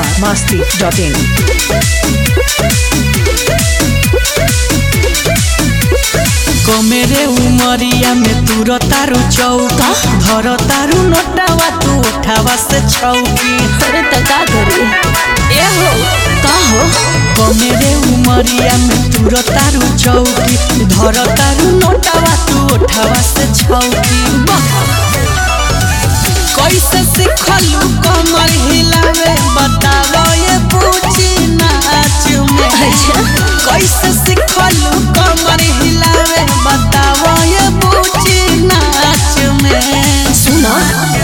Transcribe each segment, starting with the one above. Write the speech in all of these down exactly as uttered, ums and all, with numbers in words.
Bihar Masti dot इन। कमेरे उमरिया में तू तारू चौका धर तारू नोटावा तू उठावा से छौकी। अरे तो का करी ए हो का हो कमेरे उमरिया में तू तारू चौकी धर तारू नोटावा तू उठावा से छौकी। कैसे सिखलू कमर हिलावे बताओ ये पूछी नाच में। अच्छा कैसे सिखलू कमर हिलावे बताओ ये पूछी नाच में। सुना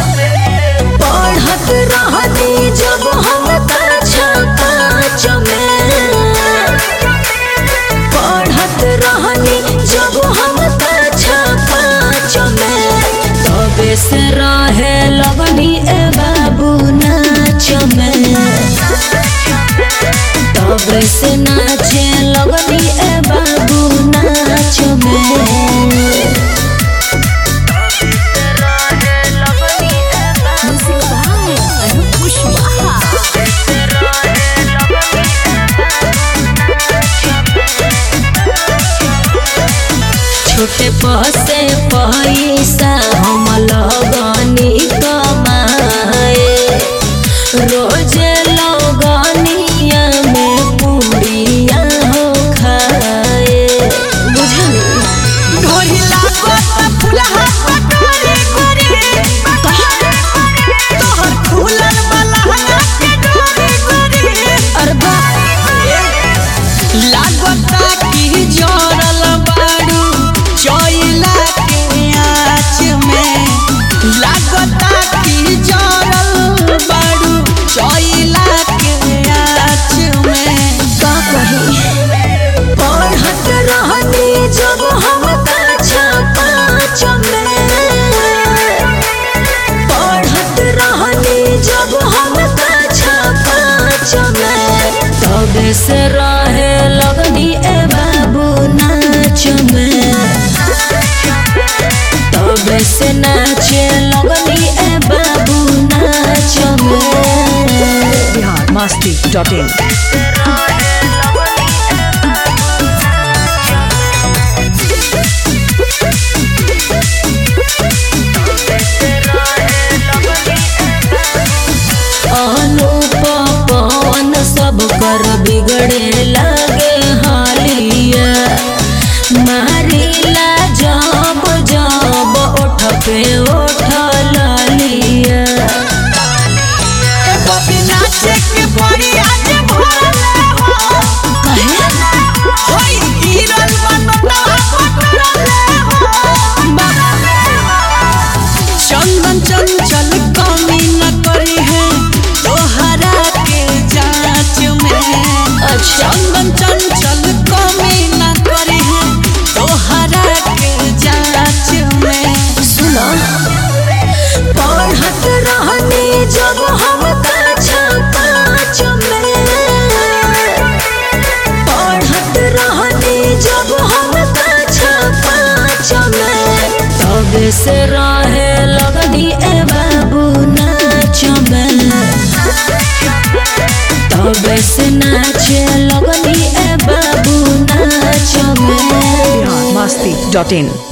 पढ़त रहती जब हम कक्षा पाँच में पढ़त रहनी जब हम कक्षा पाँच में तबे से रहे लगनी ए बाबू नाच में तबे से नाचे लगनी ए बाबू नाच में। छोटे पसे पैसा हम लगनी कमाए रोजे लगनिया में पूड़िया हो खाए बुझली। ढोलिया को फुलहा पटोरी गोरी तोहर फूलन वाला के डोरी गोरी। अरे बाप लागता की जोरल बाड़ू चोइला के आँच में। लागता की जोरल बाड़ू चोइला के आँच में। का कही पढ़त रहनी जब हम कक्षा पाँच में पढ़त रहनी जब हम कक्षा पाँच में तबे से रहे लगनी ए बाबू नाच में तबे से नाचे लगनी ए बाबू नाच में। Bihar Masti dot in. अनुप पवन सब कर बिगड़े लगे हालिया मारिला जब जब ओठ पे ओठ लालिया। नाचे के बड़ी आज भोले हो कहे होई गिरल बनता पटरले हो। चंदन चंचल कमी न करी है तोहरा के जांच में। अच्छा चंदन चंचल कमी न करी है तोहरा के जांच में। सुना पढ़त रहनी जब हम कक्षा पाँच में पढ़त रहनी जब हम कक्षा पाँच में तबे से रहे लगनी ए बाबू नाच में तबे से नाचे लगनी ए बाबू नाच में। बिहार मस्ती डॉट इन।